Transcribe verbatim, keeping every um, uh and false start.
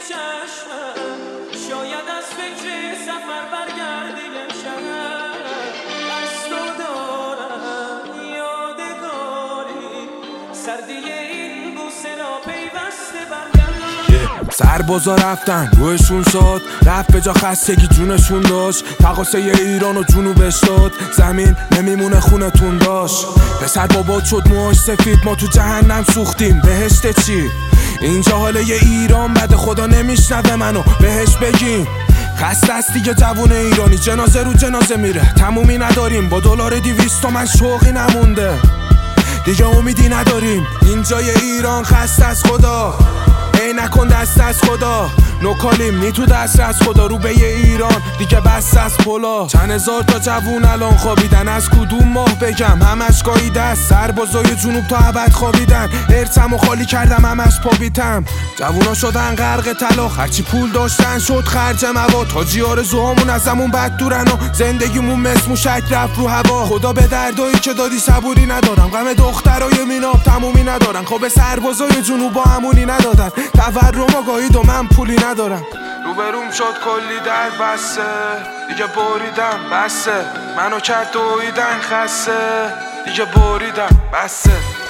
چشمم شاید از فکر سفر برگردی امشب از تو دارم یادگاری سردی این بوسه را پیوسته برگردم سربازا رفتن روشون شد رفت به جا خستگی جونشون داشت تقاسه ایران و جنوبش داد زمین نمیمونه خونتون داشت پسر بابات شد موهاش سفید ما تو جهنم سوختیم بهشت چی اینجا حاله یه ایران بده خدا نمیشنوه منو بهش بگیم خسته است دیگه جوون ایرانی جنازه رو جنازه میره تمومی نداریم با دلار دیویست تومن شوقی نمونده دیگه امیدی نداریم اینجا یه ایران خسته از خدا ای نکن دست از خدا نوکالیم نی تو دست از خدا رو به یه ایران دیگه بس از پلا چند هزار تا جوون الان خوابیدن از کدوم ماه بگم همش گاهی دست سربازای جنوب تا ابد خوابیدن ارتم و خالی کردم همش پابیتم جوونا شدن غرق طلاق هرچی پول داشتن شد خرج مواد تاجی آرزوهامون ازمون بد دورن و زندگیمون مثل موشک رفت رو هوا خدا به دردایی که دادی صبوری ندارم غم دخترای میناب تمومی ندارن خب سربازای جنوب با همونی ندادن تورم آگاهید و من پولی ندارم روبروم شد کلی در بسته دیگه بریدم بسته منو کرد دویدن خسته دیگه بریدم بسته